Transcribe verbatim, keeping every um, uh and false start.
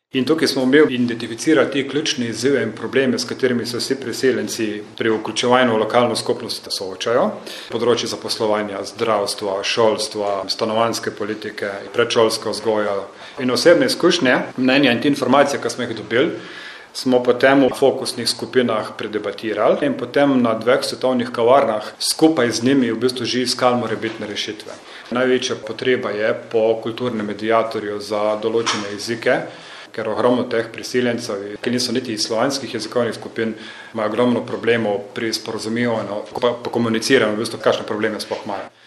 In tukaj smo imeli identificirati ti ključni izzive in probleme, s katerimi se vsi priseljenci pri vključevanju v lokalno skupnost soočajo. Področje zaposlovanja, zdravstva, šolstva, stanovanjske politike, predšolska vzgoja in osebne izkušnje, mnenja in te informacije, ki smo jih dobili, smo potem v fokusnih skupinah predebatirali in potem na dveh svetovnih kavarnah skupaj z njimi v bistvu že iskali morebitne rešitve. Največja potreba je po kulturnem mediatorju za določene jezike, ker ogromno teh priseljencev, ki niso niti iz slovanskih jezikovnih skupin, imajo ogromno problemov pri sporozumevanju, pa po komuniciranju, v bistvu, kakšne probleme sploh imajo.